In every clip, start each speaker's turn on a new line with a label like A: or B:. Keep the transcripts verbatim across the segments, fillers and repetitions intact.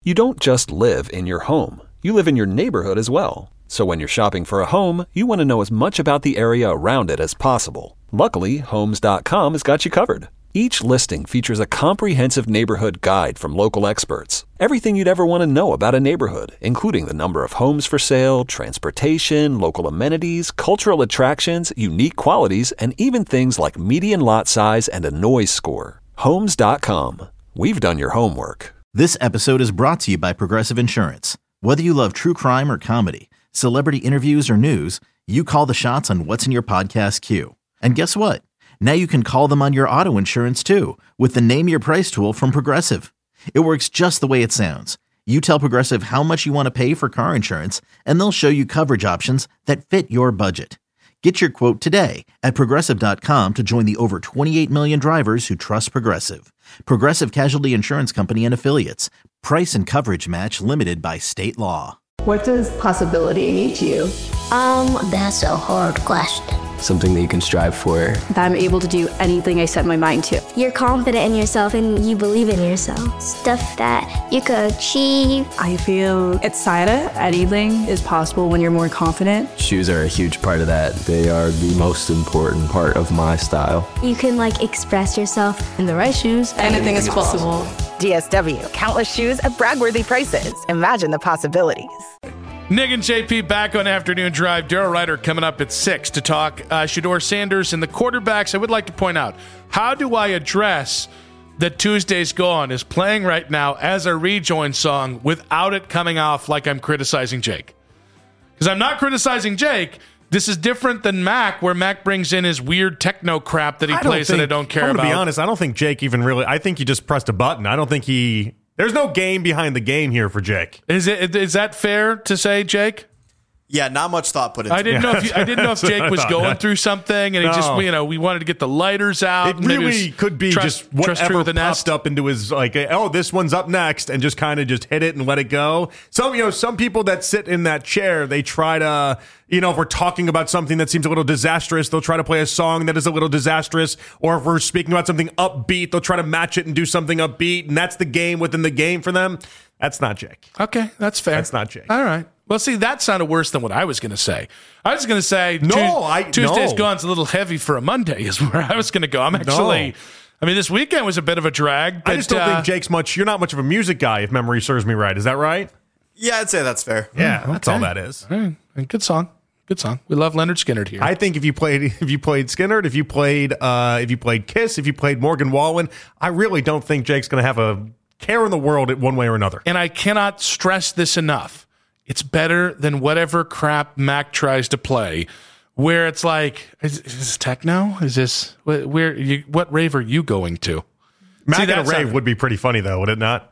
A: You don't just live in your home. You live in your neighborhood as well. So when you're shopping for a home, you want to know as much about the area around it as possible. Luckily, Homes dot com has got you covered. Each listing features a comprehensive neighborhood guide from local experts. Everything you'd ever want to know about a neighborhood, including the number of homes for sale, transportation, local amenities, cultural attractions, unique qualities, and even things like median lot size and a noise score. Homes dot com. We've done your homework.
B: This episode is brought to you by Progressive Insurance. Whether you love true crime or comedy, celebrity interviews or news, you call the shots on what's in your podcast queue. And guess what? Now you can call them on your auto insurance too with the Name Your Price tool from Progressive. It works just the way it sounds. You tell Progressive how much you want to pay for car insurance, and they'll show you coverage options that fit your budget. Get your quote today at Progressive dot com to join the over twenty-eight million drivers who trust Progressive. Progressive Casualty Insurance Company and Affiliates. Price and coverage match limited by state law.
C: What does possibility mean to you?
D: Um, that's a hard question.
E: Something that you can strive for.
F: That I'm able to do anything I set my mind to.
D: You're confident in yourself and you believe in yourself. Stuff that you could achieve.
F: I feel excited. Anything is possible when you're more confident.
E: Shoes are a huge part of that. They are the most important part of my style.
D: You can like express yourself.
F: In the right shoes, anything is possible.
G: D S W, countless shoes at brag-worthy prices. Imagine the possibilities.
H: Nick and J P back on Afternoon Drive. Daryl Ryder coming up at six to talk uh, Shedeur Sanders and the quarterbacks. I would like to point out, how do I address that Tuesday's Gone is playing right now as a rejoin song without it coming off like I'm criticizing Jake? Because I'm not criticizing Jake. This is different than Mac, where Mac brings in his weird techno crap that he plays think, that I don't care
I: I'm
H: about.
I: To be honest, I don't think Jake even really, I think he just pressed a button. I don't think he... There's no game behind the game here for Jake.
H: Is it? Is that fair to say, Jake?
J: Yeah, not much thought put into it.
H: I didn't know if you, I didn't know if Jake was going through something, and he
I: no.
H: just, you know, we wanted to get the lighters out.
I: It
H: and maybe
I: really
H: it
I: could be
H: trust,
I: just whatever
H: the
I: popped up into his, like, oh, this one's up next, and just kind of just hit it and let it go. Some, you know, some people that sit in that chair, they try to, you know, if we're talking about something that seems a little disastrous, they'll try to play a song that is a little disastrous. Or if we're speaking about something upbeat, they'll try to match it and do something upbeat, and that's the game within the game for them. That's not Jake.
H: Okay, that's fair.
I: That's not Jake.
H: All right. Well, see, that sounded worse than what I was going to say. I was going to say
I: no,
H: Tues-
I: I,
H: Tuesday's
I: no.
H: Gone's a little heavy for a Monday is where I was going to go. I'm actually,
I: no.
H: I mean, this weekend was a bit of a drag. But,
I: I just don't
H: uh,
I: think Jake's much, you're not much of a music guy, if memory serves me right. Is that right?
J: Yeah, I'd say that's fair.
I: Yeah,
H: okay.
I: That's all that is.
H: All right. Good song. Good song. We love Leonard Skinner here.
I: I think if you played, if you played Skinner, if you played, uh, if you played Kiss, if you played Morgan Wallen, I really don't think Jake's going to have a care in the world one way or another.
H: And I cannot stress this enough. It's better than whatever crap Mac tries to play, where it's like, is, is this techno? Is this where? You, what rave are you going to?
I: Mac
H: See,
I: at a rave
H: not,
I: would be pretty funny, though, would it not?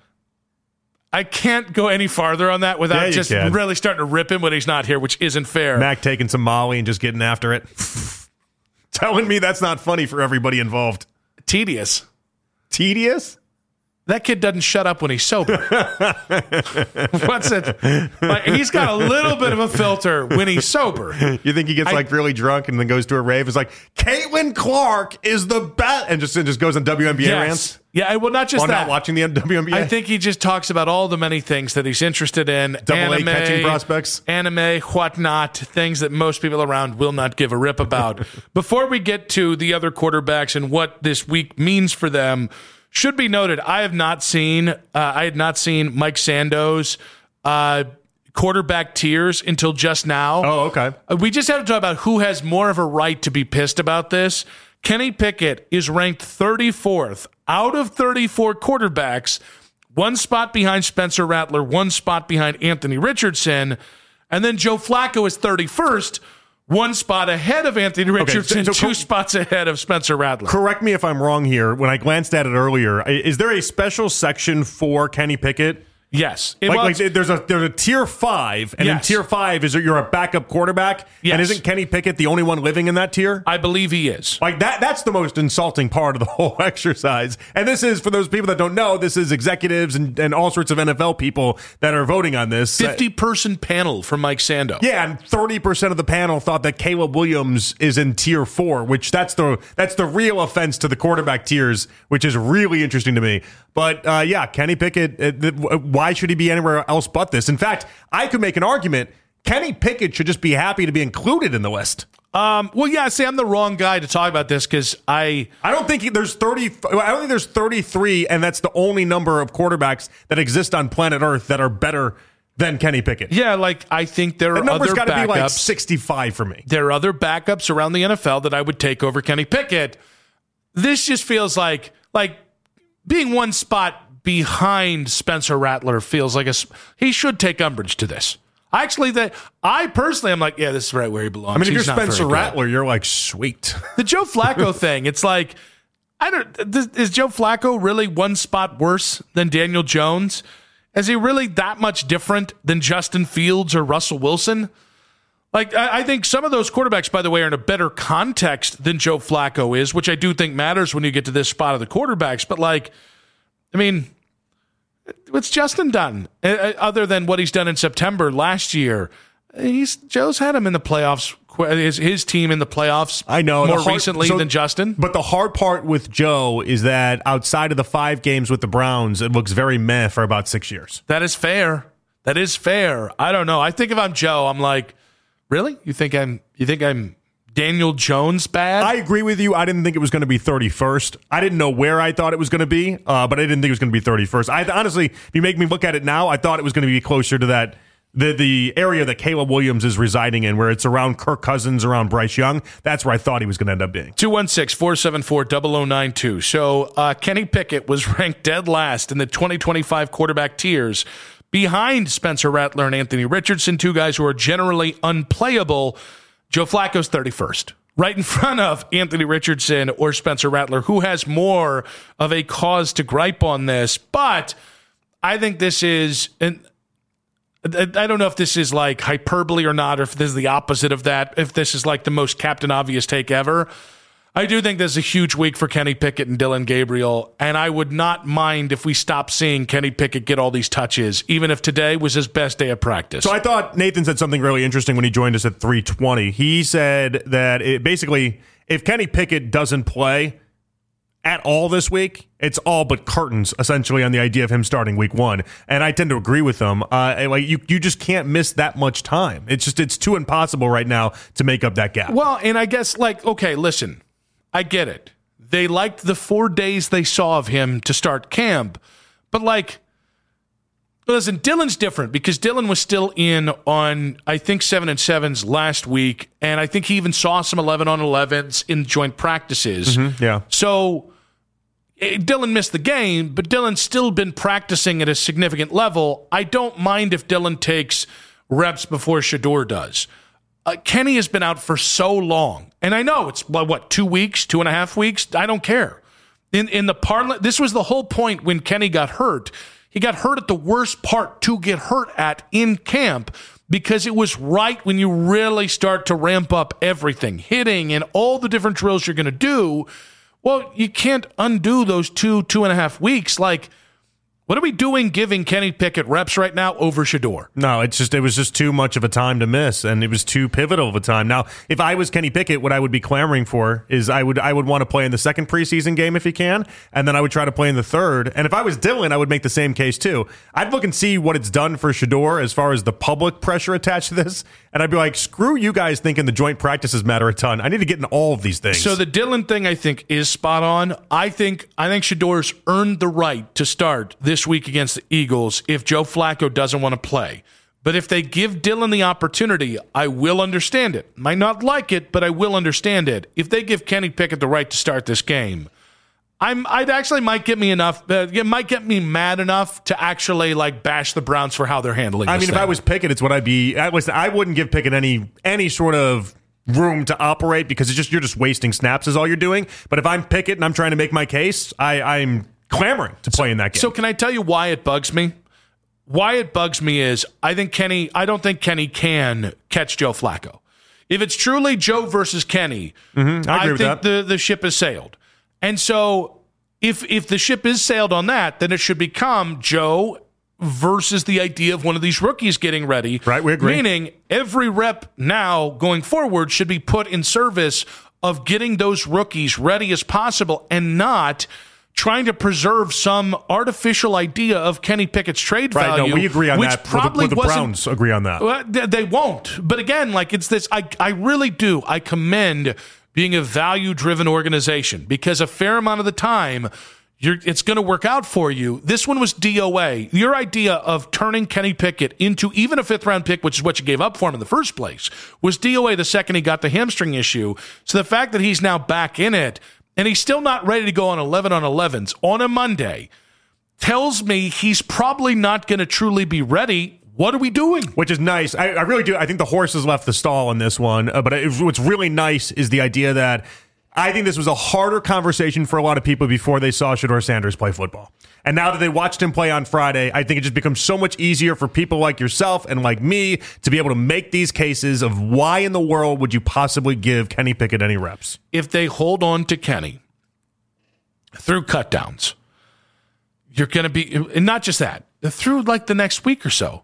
H: I can't go any farther on that without
I: yeah,
H: just
I: can.
H: really starting to rip him when he's not here, which isn't fair.
I: Mac taking some Molly and just getting after it. Telling me that's not funny for everybody involved.
H: Tedious.
I: Tedious?
H: That kid doesn't shut up when he's sober. What's it? Like, he's got a little bit of a filter when he's sober.
I: You think he gets
H: I,
I: like really drunk and then goes to a rave? It's like, Caitlin Clark is the best, and just and just goes on W N B A
H: yes.
I: rants.
H: Yeah, well, not just
I: While
H: that.
I: Not watching the W N B A.
H: I think he just talks about all the many things that he's interested in.
I: Double
H: anime,
I: A catching prospects.
H: Anime, whatnot, things that most people around will not give a rip about. Before we get to the other quarterbacks and what this week means for them, should be noted, I have not seen, uh, I had not seen Mike Sando's uh, quarterback tiers until just now.
I: Oh, okay.
H: Uh, we just have to talk about who has more of a right to be pissed about this. Kenny Pickett is ranked thirty-fourth out of thirty-four quarterbacks, one spot behind Spencer Rattler, one spot behind Anthony Richardson, and then Joe Flacco is thirty-first, one spot ahead of Anthony Richardson, okay, so, so, two spots ahead of Spencer Rattler.
I: Correct me if I'm wrong here. When I glanced at it earlier, is there a special section for Kenny Pickett?
H: Yes. It
I: like,
H: was,
I: like there's a there's a tier five, and
H: yes.
I: in tier five is you're a backup quarterback.
H: Yes.
I: And isn't Kenny Pickett the only one living in that tier?
H: I believe he is.
I: Like that that's the most insulting part of the whole exercise. And this is, for those people that don't know, this is executives and, and all sorts of N F L people that are voting on this.
H: fifty-person panel from Mike Sando.
I: Yeah, and thirty percent of the panel thought that Caleb Williams is in tier four, which that's the that's the real offense to the quarterback tiers, which is really interesting to me. But uh, yeah, Kenny Pickett, uh, why should he be anywhere else but this? In fact, I could make an argument. Kenny Pickett should just be happy to be included in the list.
H: Um, well, yeah, see, I'm the wrong guy to talk about this because I...
I: I don't think he, there's thirty. I don't think there's thirty-three, and that's the only number of quarterbacks that exist on planet Earth that are better than Kenny Pickett.
H: Yeah, like, I think there are
I: the number's
H: other
I: got to be like
H: backups.
I: sixty-five for me.
H: There are other backups around the N F L that I would take over Kenny Pickett. This just feels like, like being one spot behind Spencer Rattler feels like a... He should take umbrage to this. Actually, that I personally am like, yeah, this is right where he belongs.
I: I mean, if
H: He's
I: you're
H: not
I: Spencer
H: very good.
I: Rattler, you're like, sweet.
H: The Joe Flacco thing, it's like, I don't. Th- is Joe Flacco really one spot worse than Daniel Jones? Is he really that much different than Justin Fields or Russell Wilson? Like, I, I think some of those quarterbacks, by the way, are in a better context than Joe Flacco is, which I do think matters when you get to this spot of the quarterbacks. But like, I mean, what's Justin done uh, other than what he's done in September last year? He's Joe's had him in the playoffs. His, his team in the playoffs.
I: I know
H: more
I: hard,
H: recently
I: so,
H: than Justin.
I: But the hard part with Joe is that outside of the five games with the Browns, it looks very meh for about six years.
H: That is fair. That is fair. I don't know. I think if I'm Joe, I'm like, really? You think I'm? You think I'm Daniel Jones bad?
I: I agree with you. I didn't think it was going to be thirty-first. I didn't know where I thought it was going to be, uh, but I didn't think it was going to be thirty-first. I honestly, if you make me look at it now, I thought it was going to be closer to that. The the area that Caleb Williams is residing in, where it's around Kirk Cousins, around Bryce Young, that's where I thought he was going to end up being.
H: two one six, four seven four, zero zero nine two. So uh, Kenny Pickett was ranked dead last in the twenty twenty-five quarterback tiers behind Spencer Rattler and Anthony Richardson, two guys who are generally unplayable. Joe Flacco's thirty-first, right in front of Anthony Richardson or Spencer Rattler, who has more of a cause to gripe on this. But I think this is... an I don't know if this is like hyperbole or not, or if this is the opposite of that, if this is like the most Captain Obvious take ever. I do think this is a huge week for Kenny Pickett and Dylan Gabriel, and I would not mind if we stopped seeing Kenny Pickett get all these touches, even if today was his best day of practice.
I: So I thought Nathan said something really interesting when he joined us at three twenty. He said that it basically, if Kenny Pickett doesn't play at all this week, it's all but curtains, essentially, on the idea of him starting week one. And I tend to agree with him. Uh, like you, you just can't miss that much time. It's just, it's too impossible right now to make up that gap.
H: Well, and I guess, like, okay, listen, I get it. They liked the four days they saw of him to start camp. But, like, listen, Dylan's different because Dylan was still in on, I think, seven and sevens last week. And I think he even saw some eleven on elevens in joint practices.
I: Mm-hmm, yeah.
H: So Dylan missed the game, but Dylan's still been practicing at a significant level. I don't mind if Dylan takes reps before Shedeur does. Uh, Kenny has been out for so long, and I know it's what, what two weeks, two and a half weeks. I don't care. In in the parla- this was the whole point when Kenny got hurt. He got hurt at the worst part to get hurt at in camp because it was right when you really start to ramp up everything, hitting and all the different drills you're going to do. Well, you can't undo those two, two and a half weeks. Like, what are we doing giving Kenny Pickett reps right now over Shedeur?
I: No, it's just it was just too much of a time to miss, and it was too pivotal of a time. Now, if I was Kenny Pickett, what I would be clamoring for is I would I would want to play in the second preseason game if he can, and then I would try to play in the third. And if I was Dylan, I would make the same case too. I'd look and see what it's done for Shedeur as far as the public pressure attached to this, and I'd be like, screw you guys thinking the joint practices matter a ton. I need to get in all of these things.
H: So the Dylan thing, I think, is spot on. I think I think Shedeur's earned the right to start this This week against the Eagles if Joe Flacco doesn't want to play. But if they give Dylan the opportunity, I will understand it. Might not like it, but I will understand it. If they give Kenny Pickett the right to start this game, I'm I'd actually might get me enough uh, it might get me mad enough to actually like bash the Browns for how they're handling
I: I
H: this
I: mean,
H: thing.
I: if I was Pickett, it's what I'd be I, listen, I wouldn't give Pickett any any sort of room to operate because it's just you're just wasting snaps is all you're doing. But if I'm Pickett and I'm trying to make my case, I, I'm clamoring to play
H: so,
I: in that game.
H: So can I tell you why it bugs me? Why it bugs me is I think Kenny, I don't think Kenny can catch Joe Flacco. If it's truly Joe versus Kenny,
I: mm-hmm, I, agree
H: I
I: with
H: think
I: that.
H: the, the ship has sailed. And so if if the ship is sailed on that, then it should become Joe versus the idea of one of these rookies getting ready.
I: Right, we agree.
H: Meaning every rep now going forward should be put in service of getting those rookies ready as possible and not trying to preserve some artificial idea of Kenny Pickett's trade
I: right,
H: value.
I: No, we agree on
H: which
I: that.
H: Probably
I: well, the, well, the
H: wasn't,
I: Browns agree on that.
H: Well, they, they won't. But again, like it's this, I, I really do. I commend being a value-driven organization because a fair amount of the time, you're, it's going to work out for you. This one was D O A. Your idea of turning Kenny Pickett into even a fifth-round pick, which is what you gave up for him in the first place, was D O A the second he got the hamstring issue. So the fact that he's now back in it, and he's still not ready to go on eleven on elevens on a Monday, tells me he's probably not going to truly be ready. What are we doing?
I: Which is nice. I, I really do. I think the horse has left the stall in this one. Uh, but it, what's really nice is the idea that I think this was a harder conversation for a lot of people before they saw Shedeur Sanders play football. And now that they watched him play on Friday, I think it just becomes so much easier for people like yourself and like me to be able to make these cases of why in the world would you possibly give Kenny Pickett any reps?
H: If they hold on to Kenny through cutdowns, you're going to be, and not just that, through like the next week or so,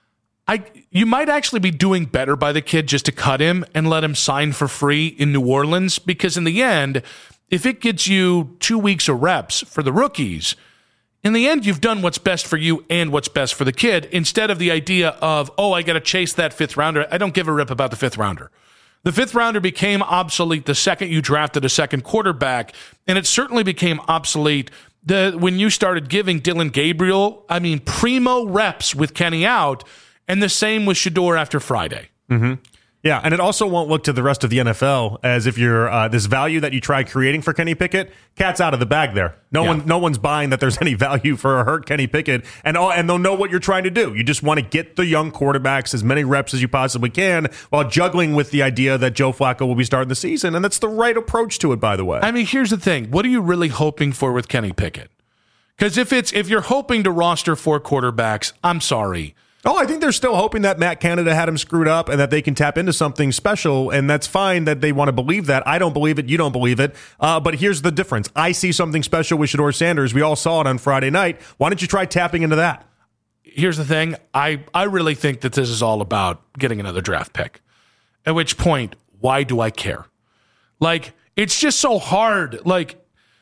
H: I you might actually be doing better by the kid just to cut him and let him sign for free in New Orleans, because in the end, if it gets you two weeks of reps for the rookies, in the end, you've done what's best for you and what's best for the kid, instead of the idea of, oh, I got to chase that fifth rounder. I don't give a rip about the fifth rounder. The fifth rounder became obsolete the second you drafted a second quarterback, and it certainly became obsolete the when you started giving Dillon Gabriel, I mean, primo reps with Kenny out, and the same with Shedeur after Friday.
I: Mm-hmm. Yeah, and it also won't look to the rest of the N F L as if you're uh, this value that you tried creating for Kenny Pickett, cat's out of the bag there. No
H: yeah.
I: one, no one's buying that there's any value for a hurt Kenny Pickett, and all, and they'll know what you're trying to do. You just want to get the young quarterbacks as many reps as you possibly can, while juggling with the idea that Joe Flacco will be starting the season, and that's the right approach to it, by the way.
H: I mean, here's the thing: what are you really hoping for with Kenny Pickett? Because if it's if you're hoping to roster four quarterbacks, I'm sorry.
I: Oh, I think they're still hoping that Matt Canada had him screwed up and that they can tap into something special, and that's fine that they want to believe that. I don't believe it. You don't believe it. Uh, but here's the difference. I see something special with Shedeur Sanders. We all saw it on Friday night. Why don't you try tapping into that?
H: Here's the thing. I, I really think that this is all about getting another draft pick, at which point, why do I care? Like, it's just so hard. Like,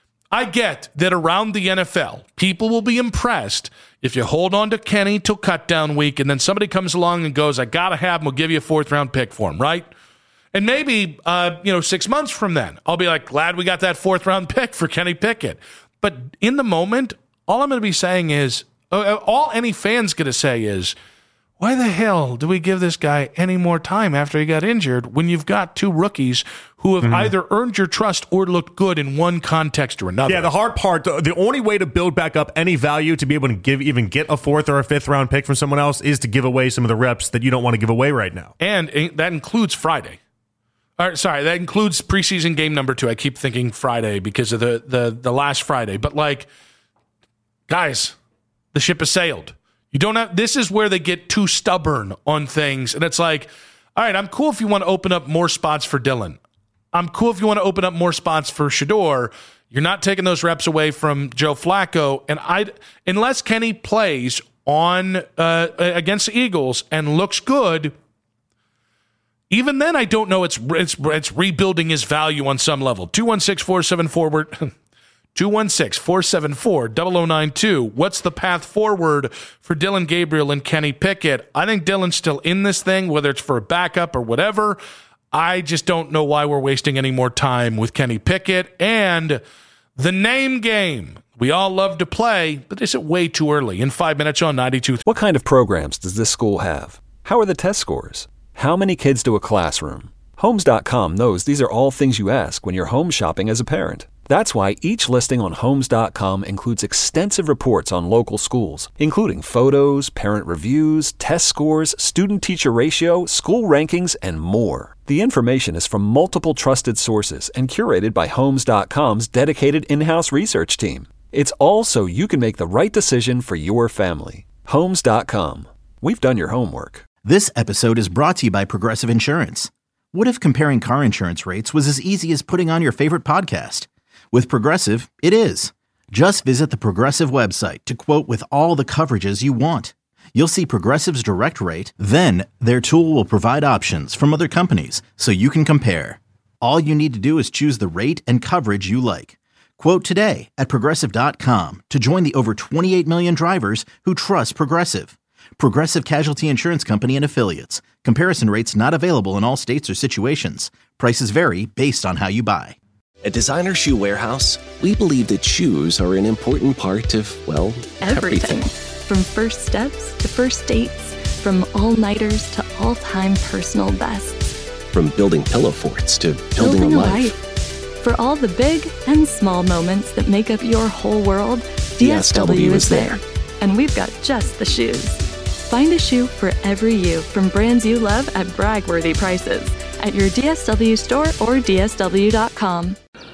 H: I get that around the N F L, people will be impressed if you hold on to Kenny till cutdown week, and then somebody comes along and goes, I got to have him, we'll give you a fourth-round pick for him, right? And maybe, uh, you know, six months from then, I'll be like, glad we got that fourth-round pick for Kenny Pickett. But in the moment, all I'm going to be saying is, uh, all any fan's going to say is, why the hell do we give this guy any more time after he got injured when you've got two rookies who have mm-hmm. either earned your trust or looked good in one context or another?
I: Yeah, the hard part, the only way to build back up any value to be able to give even get a fourth or a fifth round pick from someone else is to give away some of the reps that you don't want to give away right now.
H: And that includes Friday. Or, sorry, that includes preseason game number two. I keep thinking Friday because of the, the, the last Friday. But, like, guys, the ship has sailed. You don't have, this is where they get too stubborn on things. And it's like, all right, I'm cool if you want to open up more spots for Dillon. I'm cool if you want to open up more spots for Shedeur. You're not taking those reps away from Joe Flacco. And I, unless Kenny plays on uh, against the Eagles and looks good, even then I don't know it's it's it's rebuilding his value on some level. two one six, four seven four two one six, four seven four, zero zero nine two. What's the path forward for Dillon Gabriel and Kenny Pickett? I think Dillon's still in this thing, whether it's for a backup or whatever. I just don't know why we're wasting any more time with Kenny Pickett. And the name game we all love to play, but is it way too early? In five minutes on ninety-two.
A: What kind of programs does this school have? How are the test scores? How many kids to a classroom? Homes dot com knows these are all things you ask when you're home shopping as a parent. That's why each listing on Homes dot com includes extensive reports on local schools, including photos, parent reviews, test scores, student-teacher ratio, school rankings, and more. The information is from multiple trusted sources and curated by Homes dot com's dedicated in-house research team. It's all so you can make the right decision for your family. Homes dot com. We've done your homework.
B: This episode is brought to you by Progressive Insurance. What if comparing car insurance rates was as easy as putting on your favorite podcast? With Progressive, it is. Just visit the Progressive website to quote with all the coverages you want. You'll see Progressive's direct rate, then their tool will provide options from other companies so you can compare. All you need to do is choose the rate and coverage you like. Quote today at Progressive dot com to join the over twenty-eight million drivers who trust Progressive. Progressive Casualty Insurance Company and Affiliates. Comparison rates not available in all states or situations. Prices vary based on how you buy.
K: At Designer Shoe Warehouse, we believe that shoes are an important part of, well, everything.
L: everything. From first steps to first dates, from all-nighters to all-time personal bests.
K: From building pillow forts to building,
L: building
K: a
L: a
K: life.
L: life. For all the big and small moments that make up your whole world, D S W is there. And we've got just the shoes. Find a shoe for every you from brands you love at brag-worthy prices at your D S W store or D S W dot com.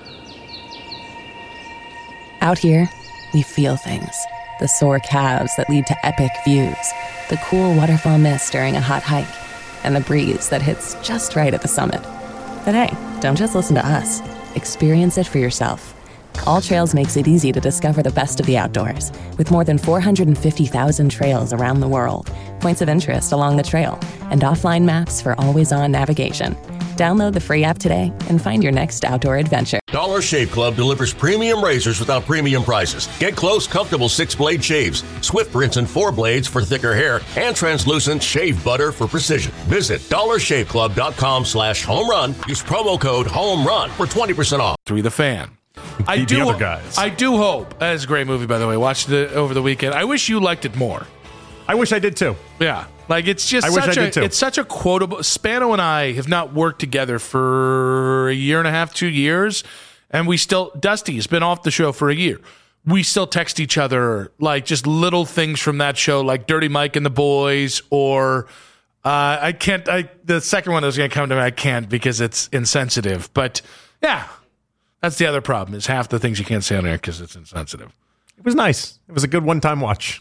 M: Out here, we feel things. The sore calves that lead to epic views, the cool waterfall mist during a hot hike, and the breeze that hits just right at the summit. But hey, don't just listen to us. Experience it for yourself. All Trails makes it easy to discover the best of the outdoors, with more than four hundred fifty thousand trails around the world, points of interest along the trail, and offline maps for always-on navigation. Download the free app today and find your next outdoor adventure.
N: Dollar Shave Club delivers premium razors without premium prices. Get close, comfortable six-blade shaves, Swift rinse and four blades for thicker hair, and translucent shave butter for precision. Visit dollar shave club dot com slash home run. Use promo code home run for twenty percent off.
H: Three the fan. I
I: the
H: do.
I: Other guys.
H: I do hope. That's a great movie, by the way. Watched it over the weekend. I wish you liked it more.
I: I wish I did too.
H: Yeah, like it's just
I: I
H: such
I: wish I
H: a
I: did too.
H: it's such a quotable. Spano and I have not worked together for a year and a half, two years, and we still Dusty has been off the show for a year. We still text each other like just little things from that show, like Dirty Mike and the Boys, or uh, I can't. I the second one that was going to come to me, I can't because it's insensitive. But yeah, that's the other problem is half the things you can't say on air because it's insensitive.
I: It was nice. It was a good one-time watch.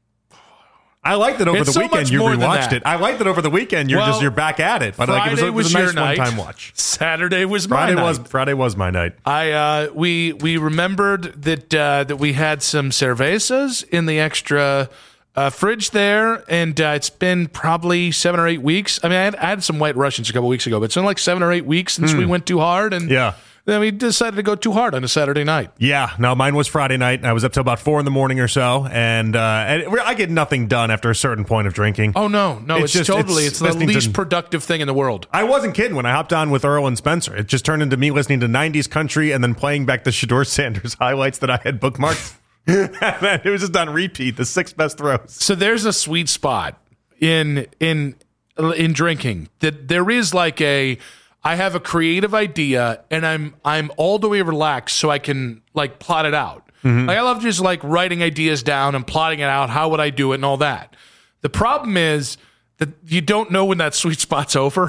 I: I liked it over
H: It's
I: the
H: so
I: weekend.
H: much
I: You
H: more than
I: rewatched
H: that.
I: it. I liked it over the weekend. You're
H: Well,
I: just you're back at it. But like, it was,
H: Friday
I: it was,
H: was
I: a
H: your
I: nice
H: night.
I: one-time watch.
H: Saturday was my
I: Friday
H: night.
I: was Friday was my night.
H: I uh, we we remembered that uh, that we had some cervezas in the extra uh, fridge there, and uh, it's been probably seven or eight weeks. I mean, I had, I had some White Russians a couple weeks ago, but it's been like seven or eight weeks since
I: Hmm.
H: we went too hard, and
I: Yeah.
H: then we decided to go too hard on a Saturday night.
I: Yeah, no, mine was Friday night. I was up till about four in the morning or so, and, uh, and I get nothing done after a certain point of drinking.
H: Oh no, no, it's,
I: just-
H: totally it's, the
I: listening
H: least
I: to-
H: productive thing in the world.
I: I wasn't kidding when I hopped on with Earl and Spencer. It just turned into me listening to nineties country and then playing back the Shedeur Sanders highlights that I had bookmarked. It was just on repeat, the six best throws.
H: So there's a sweet spot in in in drinking that there is like a I have a creative idea and I'm I'm all the way relaxed so I can like plot it out.
I: Mm-hmm.
H: Like I love just like writing ideas down and plotting it out. How would I do it and all that. The problem is that you don't know when that sweet spot's over.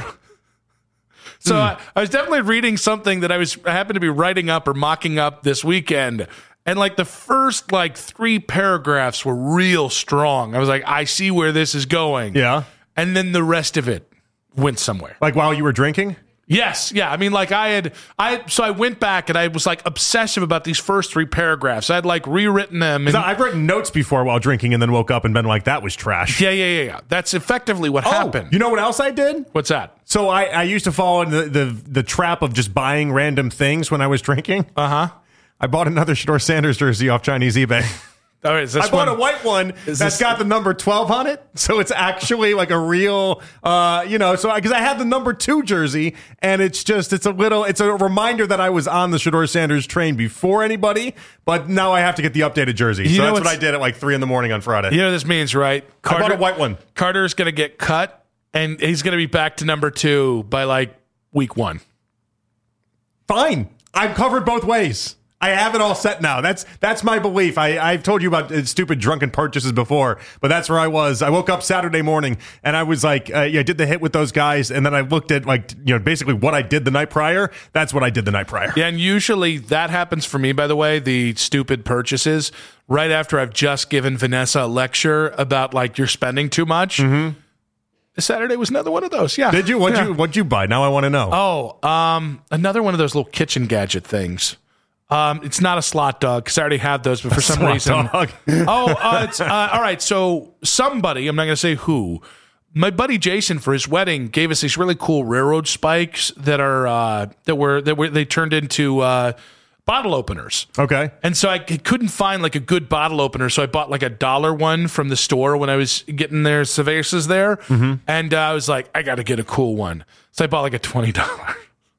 H: So
I: Mm.
H: I, I was definitely reading something that I was I happened to be writing up or mocking up this weekend. And like the first like three paragraphs were real strong. I was like, I see where this is going.
I: Yeah.
H: And then the rest of it went somewhere.
I: Like while you were drinking?
H: Yes. Yeah. I mean, like I had, I, so I went back and I was like obsessive about these first three paragraphs. I had like rewritten them. And,
I: I've written notes before while drinking and then woke up and been like, that was trash.
H: yeah, yeah, yeah, yeah. That's effectively what
I: Oh,
H: happened.
I: you know what else I did?
H: What's that?
I: So I, I used to fall in the, the, the trap of just buying random things when I was drinking.
H: Uh huh.
I: I bought another Shedeur Sanders jersey off Chinese eBay.
H: All right, is this
I: I bought
H: one,
I: a white one
H: is
I: that's
H: this-
I: got the number twelve on it. So it's actually like a real, uh, you know, so because I, I had the number two jersey and it's just, it's a little, it's a reminder that I was on the Shedeur Sanders train before anybody, but now I have to get the updated jersey.
H: You
I: so
H: know
I: that's what
H: what's-
I: I did at like three in the morning on Friday.
H: You know what this means, right?
I: I bought a white one.
H: Carter's going to get cut and he's going to be back to number two by like week one.
I: Fine. I'm covered both ways. I have it all set now. That's that's my belief. I, I've told you about uh, stupid drunken purchases before, but that's where I was. I woke up Saturday morning and I was like, uh, yeah, I did the hit with those guys, and then I looked at like, you know, basically what I did the night prior. That's what I did the night prior.
H: Yeah, and usually that happens for me, by the way, the stupid purchases, right after I've just given Vanessa a lecture about like you're spending too much.
I: Mm-hmm.
H: Saturday was another one of those. Yeah.
I: Did you? What'd
H: Yeah.
I: you What'd you buy? Now I want to know.
H: Oh, um, another one of those little kitchen gadget things. Um, it's not a slot dog because I already have those, but for some
I: Slot
H: reason,
I: dog.
H: oh, uh, it's uh, all right. So somebody, I'm not going to say who, my buddy Jason for his wedding gave us these really cool railroad spikes that are uh, that were that were they turned into uh, bottle openers.
I: Okay.
H: And so I c- couldn't find like a good bottle opener, so I bought like a dollar one from the store when I was getting their cervezas there.
I: Mm-hmm.
H: And uh, I was like, I got to get a cool one. So I bought like a twenty dollars.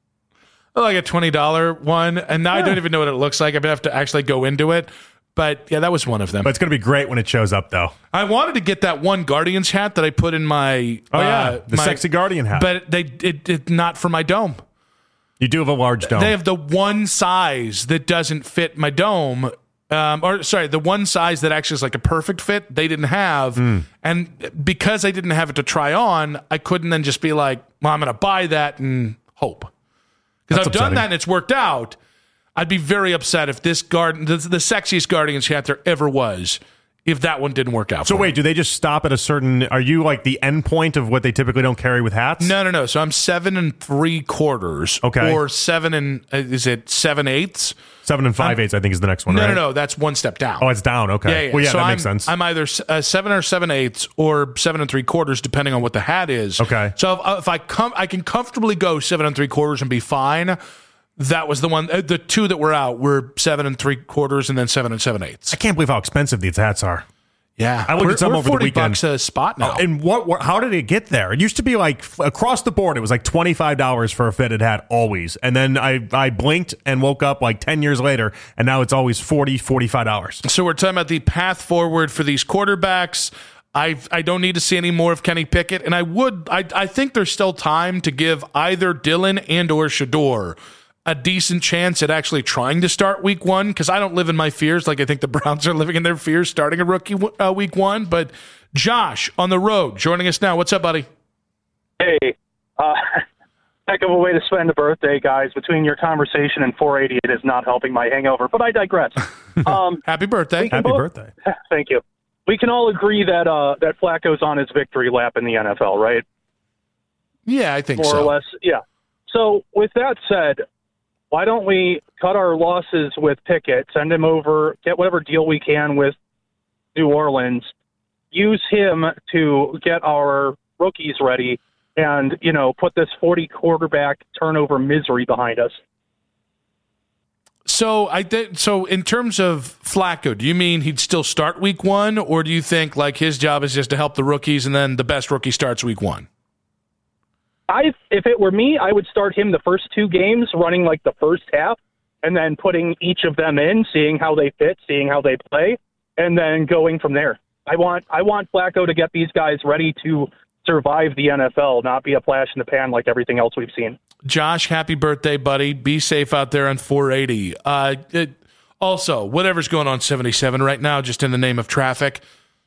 H: like a twenty dollars one, and now yeah. I don't even know what it looks like. I'm going to have to actually go into it. But yeah, that was one of them.
I: But it's going to be great when it shows up, though.
H: I wanted to get that one Guardians hat that I put in my...
I: Oh,
H: uh,
I: yeah, the
H: my,
I: sexy Guardian hat.
H: But they it, it not for my dome.
I: You do have a large dome.
H: They have the one size that doesn't fit my dome. Um, or, sorry, the one size that actually is like a perfect fit, they didn't have.
I: Mm.
H: And because I didn't have it to try on, I couldn't then just be like, well, I'm going to buy that and hope. Because I've
I: upsetting.
H: done that and it's worked out. I'd be very upset if this garden, the, the sexiest Guardians hat there ever was, if that one didn't work out.
I: So
H: for
I: wait,
H: me.
I: do they just stop at a certain? Are you like the end point of what they typically don't carry with hats?
H: No, no, no. So I'm seven and three quarters.
I: Okay.
H: Or seven and uh, is it seven eighths?
I: Seven and five I'm, eighths, I think, is the next one.
H: No,
I: right?
H: no, no. That's one step down.
I: Oh, it's down. Okay.
H: Yeah, yeah.
I: Well, yeah,
H: so
I: that
H: I'm,
I: makes sense.
H: I'm either uh, seven or seven eighths or seven and three quarters, depending on what the hat is.
I: Okay.
H: So if, uh, if I come, I can comfortably go seven and three quarters and be fine. That was the one. Uh, the two that were out were seven and three quarters, and then seven and seven eighths.
I: I can't believe how expensive these hats are.
H: Yeah,
I: I looked
H: we're,
I: at some
H: we're
I: over the
H: forty
I: weekend.
H: bucks a spot now.
I: Oh, and what, what? How did it get there? It used to be like f- across the board. It was like twenty five dollars for a fitted hat always, and then I I blinked and woke up like ten years later, and now it's always forty, forty-five dollars.
H: So we're talking about the path forward for these quarterbacks. I I don't need to see any more of Kenny Pickett, and I would I I think there's still time to give either Dylan and or Shedeur a decent chance at actually trying to start week one, because I don't live in my fears like I think the Browns are living in their fears starting a rookie uh, week one. But Josh on the road joining us now. What's up, buddy?
O: Hey, uh, heck of a way to spend a birthday, guys. Between your conversation and four eighty, it is not helping my hangover, but I digress. Um,
H: Happy birthday.
I: Happy
O: both,
I: birthday.
O: Thank you. We can all agree that uh, that Flacco's on his victory lap in the N F L, right?
H: Yeah, I think
O: More
H: so.
O: More or less, yeah. So with that said, why don't we cut our losses with Pickett, send him over, get whatever deal we can with New Orleans, use him to get our rookies ready, and, you know, put this forty quarterback turnover misery behind us.
H: So I did. So in terms of Flacco, do you mean he'd still start week one, or do you think like his job is just to help the rookies and then the best rookie starts week one?
O: I, if it were me, I would start him the first two games, running like the first half, and then putting each of them in, seeing how they fit, seeing how they play, and then going from there. I want I want Flacco to get these guys ready to survive the N F L, not be a flash in the pan like everything else we've seen.
H: Josh, happy birthday, buddy. Be safe out there on four eighty. Uh, it, also, whatever's going on seventy-seven right now, just in the name of traffic,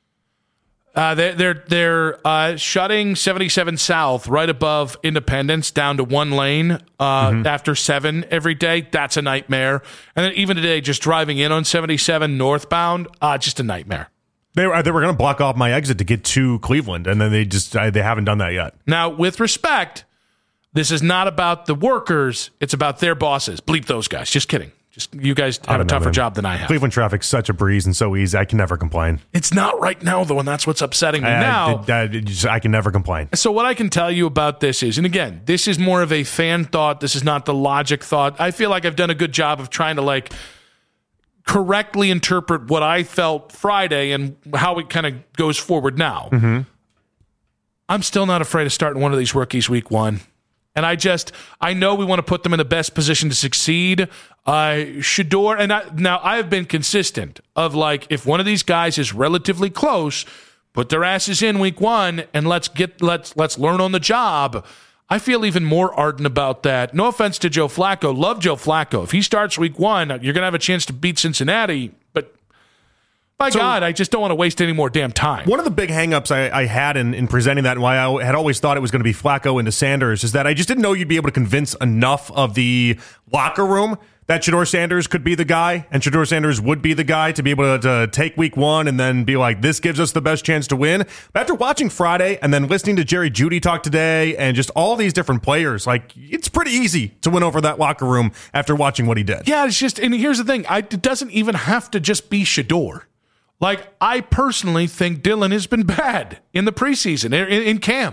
H: Uh, they're they're, they're uh, shutting seventy-seven South right above Independence down to one lane uh, mm-hmm. after seven every day. That's a nightmare. And then even today, just driving in on seventy-seven northbound, uh, just a nightmare.
I: They were they were going to block off my exit to get to Cleveland, and then they just I, they haven't done that yet.
H: Now, with respect, this is not about the workers; it's about their bosses. Bleep those guys. Just kidding. Just you guys have a tougher know, job than I have.
I: Cleveland traffic's such a breeze and so easy. I can never complain.
H: It's not right now, though, and that's what's upsetting me.
I: I,
H: now,
I: I, I, just, I can never complain.
H: So what I can tell you about this is, and again, this is more of a fan thought. This is not the logic thought. I feel like I've done a good job of trying to like correctly interpret what I felt Friday and how it kind of goes forward now.
I: Mm-hmm.
H: I'm still not afraid of starting one of these rookies week one. And I just, I know we want to put them in the best position to succeed. Uh, Shedeur, and I, now I have been consistent of like, if one of these guys is relatively close, put their asses in week one and let's get, let's, let's learn on the job. I feel even more ardent about that. No offense to Joe Flacco. Love Joe Flacco. If he starts week one, you're going to have a chance to beat Cincinnati, but by so, God, I just don't want to waste any more damn time.
I: One of the big hangups I, I had in, in presenting that and why I had always thought it was going to be Flacco into Sanders is that I just didn't know you'd be able to convince enough of the locker room that Shedeur Sanders could be the guy and Shedeur Sanders would be the guy to be able to, to take week one and then be like, this gives us the best chance to win. But after watching Friday and then listening to Jerry Jeudy talk today and just all these different players, like it's pretty easy to win over that locker room after watching what he did.
H: Yeah, it's just, and here's the thing. I, it doesn't even have to just be Shedeur. Like, I personally think Dylan has been bad in the preseason, in, in camp.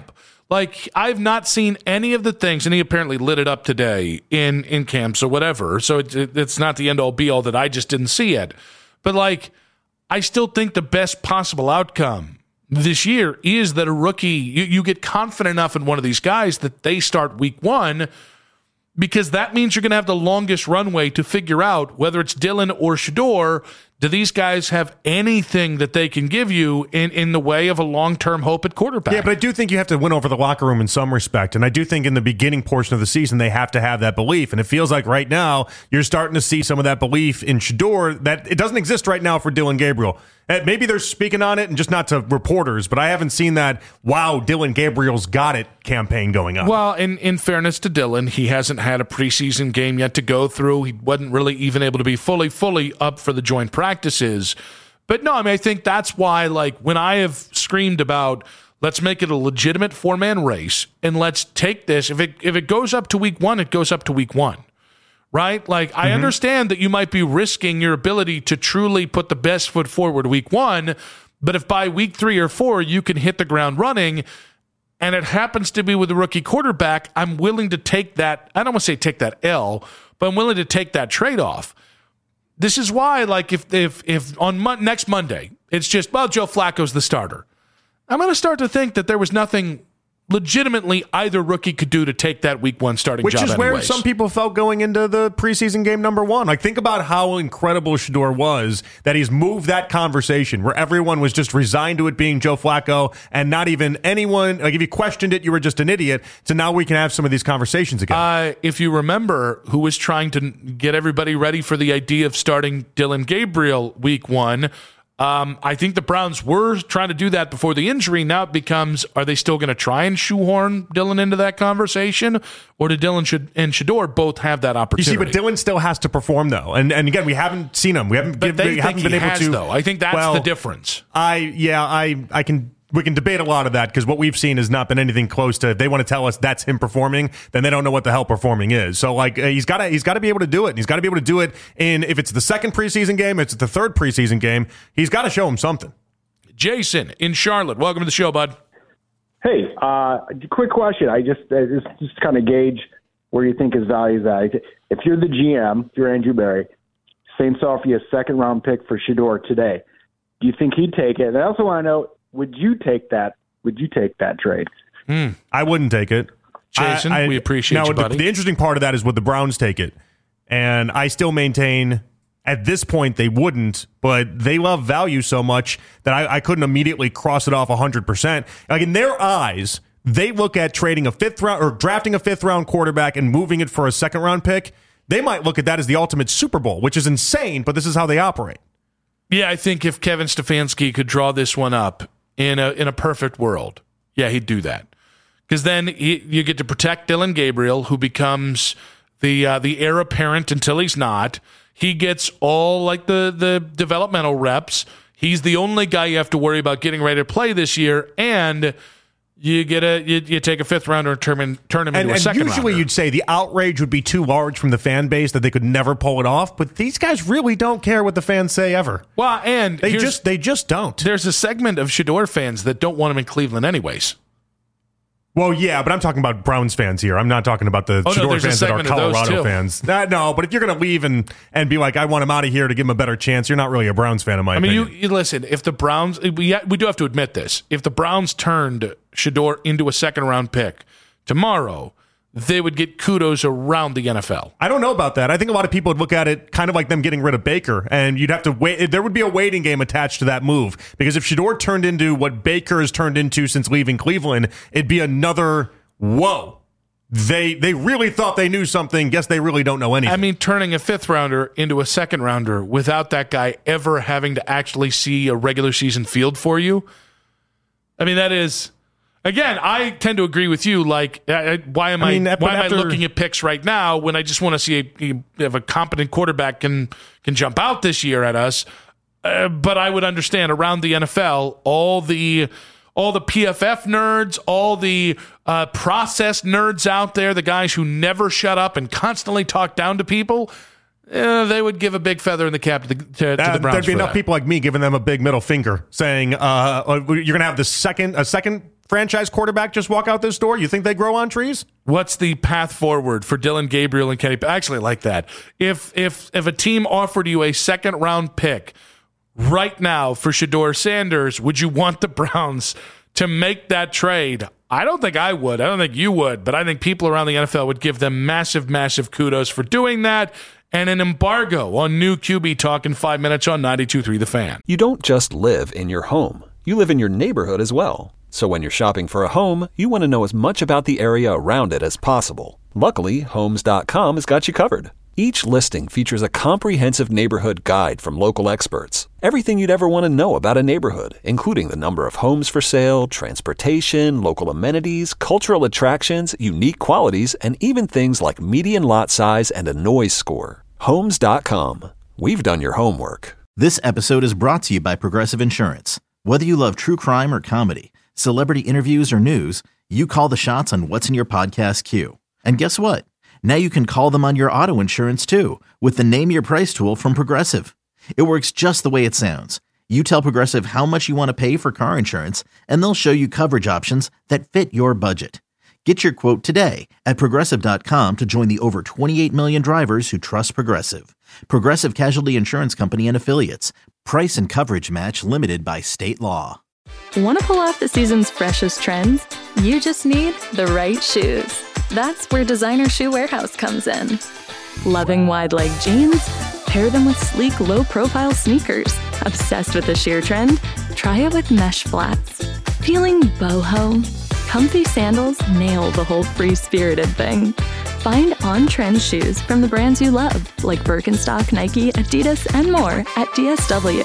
H: Like, I've not seen any of the things, and he apparently lit it up today in, in camps or whatever, so it, it, it's not the end-all be-all that I just didn't see it. But, like, I still think the best possible outcome this year is that a rookie, you, you get confident enough in one of these guys that they start week one, because that means you're going to have the longest runway to figure out whether it's Dillon or Shedeur. Do these guys have anything that they can give you in, in the way of a long-term hope at quarterback?
I: Yeah, but I do think you have to win over the locker room in some respect. And I do think in the beginning portion of the season, they have to have that belief. And it feels like right now, you're starting to see some of that belief in Shedeur that it doesn't exist right now for Dillon Gabriel. Maybe they're speaking on it and just not to reporters, but I haven't seen that, wow, Dillon Gabriel's got it campaign going on.
H: Well, in, in fairness to Dillon, he hasn't had a preseason game yet to go through. He wasn't really even able to be fully, fully up for the joint practices. But no, I mean, I think that's why, like, when I have screamed about let's make it a legitimate four-man race and let's take this, if it if it goes up to week one, it goes up to week one. Right? Like, I mm-hmm. understand that you might be risking your ability to truly put the best foot forward week one, but if by week three or four you can hit the ground running, and it happens to be with a rookie quarterback, I'm willing to take that, I don't want to say take that L, but I'm willing to take that trade-off. This is why, like, if if if on mon- next Monday, it's just, well, Joe Flacco's the starter, I'm going to start to think that there was nothing legitimately either rookie could do to take that week one starting
I: Which
H: job
I: is where
H: anyways.
I: Some people felt going into the preseason game number one. Like, think about how incredible Shedeur was, that he's moved that conversation where everyone was just resigned to it being Joe Flacco and not even anyone, like, if you questioned it, you were just an idiot. So now we can have some of these conversations again.
H: Uh, if you remember who was trying to get everybody ready for the idea of starting Dillon Gabriel week one, Um, I think the Browns were trying to do that before the injury. Now it becomes, are they still going to try and shoehorn Dillon into that conversation? Or do Dillon and Shedeur both have that opportunity?
I: You see, but Dillon still has to perform, though. And and again, we haven't seen him. We haven't,
H: but
I: give,
H: they
I: we haven't
H: think
I: been
H: he
I: able
H: has,
I: to.
H: Though. I think that's
I: well,
H: the difference.
I: I, yeah, I, I can... We can debate a lot of that because what we've seen has not been anything close to. If they want to tell us that's him performing, then they don't know what the hell performing is. So, like, uh, he's got to he's got to be able to do it. And he's got to be able to do it in, if it's the second preseason game, if it's the third preseason game, he's got to show him something.
H: Jason in Charlotte, welcome to the show, bud.
P: Hey, uh, quick question. I just I just, just kind of gauge where you think his value is at. If you're the G M, if you're Andrew Berry, Saints offer you a second round pick for Shedeur today. Do you think he'd take it? And I also want to know, would you take that? Would you take that trade?
H: Mm.
I: I wouldn't take it.
H: Jason, I, I, we appreciate
I: now,
H: you, buddy.
I: The, the interesting part of that is would the Browns take it? And I still maintain at this point they wouldn't, but they love value so much that I, I couldn't immediately cross it off one hundred percent. Like, in their eyes, they look at trading a fifth round or drafting a fifth round quarterback and moving it for a second round pick. They might look at that as the ultimate Super Bowl, which is insane, but this is how they operate.
H: Yeah, I think if Kevin Stefanski could draw this one up in a in a perfect world, yeah, he'd do that. Because then he, you get to protect Dillon Gabriel, who becomes the uh, the heir apparent until he's not. He gets all like the the developmental reps. He's the only guy you have to worry about getting ready to play this year, and you get a you, you take a fifth rounder and turn him, turn him
I: and,
H: into a
I: and
H: second
I: usually
H: rounder.
I: You'd say the outrage would be too large from the fan base that they could never pull it off, but these guys really don't care what the fans say ever.
H: Well, and
I: they just they just don't.
H: There's a segment of Shedeur fans that don't want him in Cleveland anyways.
I: Well, yeah, but I'm talking about Browns fans here. I'm not talking about the
H: oh,
I: Shedeur
H: no,
I: fans that are Colorado fans. Uh, no, but if you're going to leave and, and be like, I want him out of here to give him a better chance, you're not really a Browns fan, in my
H: I mean,
I: opinion.
H: you, you listen, if the Browns, we, we do have to admit this, if the Browns turned Shedeur into a second-round pick tomorrow, they would get kudos around the N F L.
I: I don't know about that. I think a lot of people would look at it kind of like them getting rid of Baker, and you'd have to wait. There would be a waiting game attached to that move, because if Shedeur turned into what Baker has turned into since leaving Cleveland, it'd be another, whoa. They they really thought they knew something. Guess they really don't know anything.
H: I mean, turning a fifth rounder into a second rounder without that guy ever having to actually see a regular season field for you. I mean, that is, again, I tend to agree with you. Like, uh, why am I,
I: I mean,
H: why
I: after,
H: am I looking at picks right now when I just want to see a, if a competent quarterback can can jump out this year at us? Uh, but I would understand around the N F L, all the all the P F F nerds, all the uh, process nerds out there, the guys who never shut up and constantly talk down to people, Uh, they would give a big feather in the cap to the, to,
I: That,
H: to the Browns.
I: there'd be
H: for
I: enough
H: that.
I: people like me giving them a big middle finger, saying, uh, "You're going to have the second a second franchise quarterback just walk out this door. You think they grow on trees?"
H: What's the path forward for Dylan Gabriel and Kenny? I actually like that. If if if a team offered you a second round pick right now for Shedeur Sanders, would you want the Browns to make that trade? I don't think I would. I don't think you would, but I think people around the N F L would give them massive, massive kudos for doing that. And an embargo on new Q B talk in five minutes on ninety-two point three The Fan.
A: You don't just live in your home. You live in your neighborhood as well. So when you're shopping for a home, you want to know as much about the area around it as possible. Luckily, Homes dot com has got you covered. Each listing features a comprehensive neighborhood guide from local experts. Everything you'd ever want to know about a neighborhood, including the number of homes for sale, transportation, local amenities, cultural attractions, unique qualities, and even things like median lot size and a noise score. Homes dot com. We've done your homework.
B: This episode is brought to you by Progressive Insurance. Whether you love true crime or comedy, celebrity interviews or news, you call the shots on what's in your podcast queue. And guess what? Now you can call them on your auto insurance too with the Name Your Price tool from Progressive. It works just the way it sounds. You tell Progressive how much you want to pay for car insurance, and they'll show you coverage options that fit your budget. Get your quote today at Progressive dot com to join the over twenty-eight million drivers who trust Progressive. Progressive Casualty Insurance Company and Affiliates. Price and coverage match limited by state law.
L: Want to pull off the season's freshest trends? You just need the right shoes. That's where Designer Shoe Warehouse comes in. Loving wide leg jeans? Pair them with sleek, low-profile sneakers. Obsessed with the sheer trend? Try it with mesh flats. Feeling boho? Comfy sandals nail the whole free-spirited thing. Find on-trend shoes from the brands you love, like Birkenstock, Nike, Adidas, and more at D S W.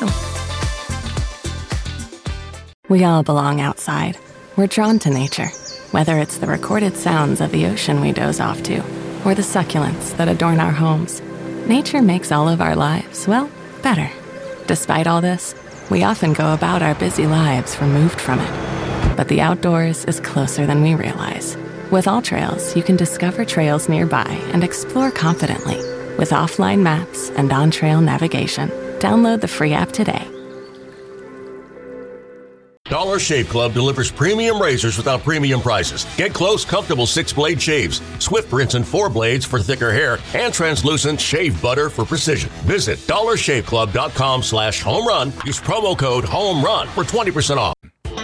M: We all belong outside. We're drawn to nature, whether it's the recorded sounds of the ocean we doze off to, or the succulents that adorn our homes. Nature makes all of our lives, well, better. Despite all this, we often go about our busy lives removed from it. But the outdoors is closer than we realize. With AllTrails, you can discover trails nearby and explore confidently. With offline maps and on-trail navigation, download the free app today.
N: Dollar Shave Club delivers premium razors without premium prices. Get close, comfortable six-blade shaves, Swift rinse and four blades for thicker hair, and translucent shave butter for precision. Visit dollar shave club dot com slash home run. Use promo code HOMERUN for twenty percent off.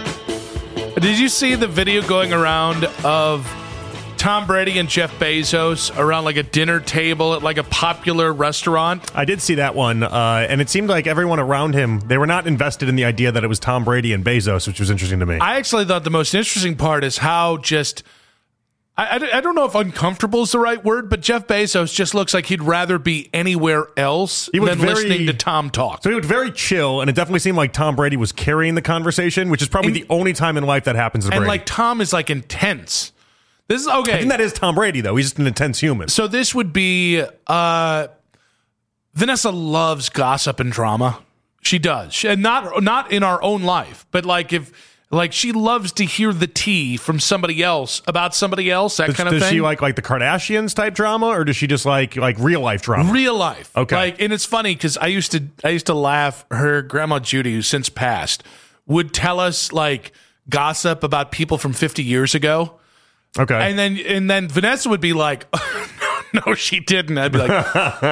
H: Did you see the video going around of Tom Brady and Jeff Bezos around like a dinner table at like a popular restaurant?
I: I did see that one, uh, and it seemed like everyone around him, they were not invested in the idea that it was Tom Brady and Bezos, which was interesting to me.
H: I actually thought the most interesting part is how just, I, I, I don't know if uncomfortable is the right word, but Jeff Bezos just looks like he'd rather be anywhere else than very, listening to Tom talk.
I: So he was very chill, and it definitely seemed like Tom Brady was carrying the conversation, which is probably and, the only time in life that happens to
H: and
I: Brady.
H: And like Tom is like intense. This is okay.
I: I think that is Tom Brady, though. He's just an intense human.
H: So this would be uh, Vanessa loves gossip and drama. She does, she, and not not in our own life, but like if like she loves to hear the tea from somebody else about somebody else. That
I: does,
H: kind of
I: does
H: thing.
I: Does she like like the Kardashians type drama, or does she just like like real life drama?
H: Real life.
I: Okay.
H: Like, and it's funny because I used to I used to laugh. Her grandma Judy, who's since passed, would tell us like gossip about people from fifty years ago.
I: Okay.
H: And then and then Vanessa would be like, oh, no, no, she didn't. I'd be like,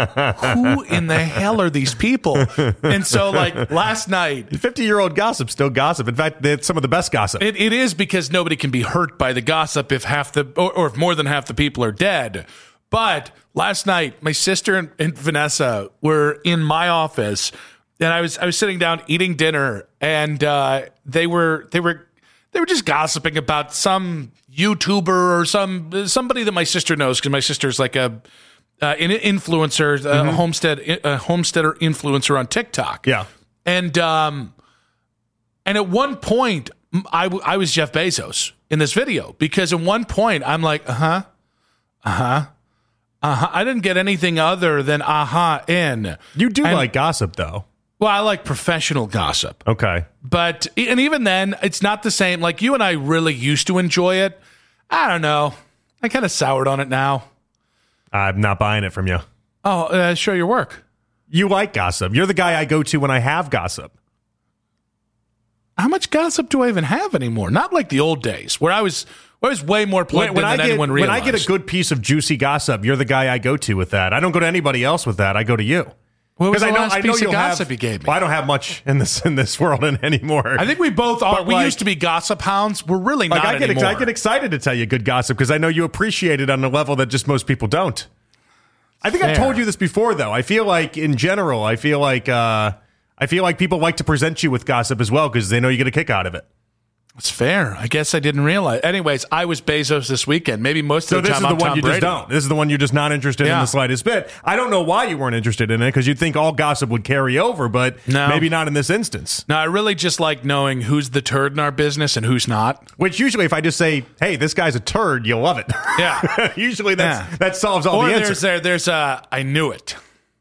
H: who in the hell are these people? And so like last night.
I: fifty-year-old gossip, still gossip. In fact, it's some of the best gossip.
H: It, it is because nobody can be hurt by the gossip if half the or, or if more than half the people are dead. But last night, my sister and, and Vanessa were in my office, and I was I was sitting down eating dinner, and uh, they were they were they were just gossiping about some YouTuber or some somebody that my sister knows, because my sister's like a uh, an influencer, mm-hmm. a homestead a homesteader influencer on TikTok.
I: Yeah,
H: and um, and at one point, I I was Jeff Bezos in this video, because at one point I'm like, uh huh, uh huh. Uh-huh. I didn't get anything other than aha uh-huh in.
I: You do
H: and,
I: like gossip, though.
H: Well, I like professional gossip.
I: Okay.
H: But, and even then, it's not the same. Like, you and I really used to enjoy it. I don't know. I kind of soured on it now.
I: I'm not buying it from you.
H: Oh, uh, show your work.
I: You like gossip. You're the guy I go to when I have gossip.
H: How much gossip do I even have anymore? Not like the old days where I was, where I was way more plugged
I: when, when
H: in than
I: I get,
H: anyone realized.
I: When I get a good piece of juicy gossip, you're the guy I go to with that. I don't go to anybody else with that. I go to you.
H: What was the
I: I know,
H: last
I: I know
H: piece of
I: you'll
H: gossip
I: have,
H: you gave me?
I: Well, I don't have much in this in this world anymore.
H: I think we both are.
I: But
H: We
I: like,
H: used to be gossip hounds. We're really
I: like
H: not
I: I get,
H: anymore.
I: I get excited to tell you good gossip because I know you appreciate it on a level that just most people don't. I think
H: Fair.
I: I've told you this before, though. I feel like, in general, I feel like uh, I feel like people like to present you with gossip as well because they know you get a kick out of it.
H: It's fair. I guess I didn't realize. Anyways, I was Bezos this weekend. Maybe most
I: So
H: of the
I: this
H: time
I: is the
H: I'm
I: one
H: Tom
I: you
H: Brady.
I: just don't. This is the one you're just not interested in
H: Yeah.
I: the slightest bit. I don't know why you weren't interested in it because you'd think all gossip would carry over, but
H: No.
I: maybe not in this instance.
H: No, I really just like knowing who's the turd in our business and who's not.
I: Which usually, if I just say, "Hey, this guy's a turd," you'll love it.
H: Yeah.
I: usually that's
H: Yeah.
I: that solves all
H: or
I: the
H: there's
I: answers.
H: there, there's uh, I knew it.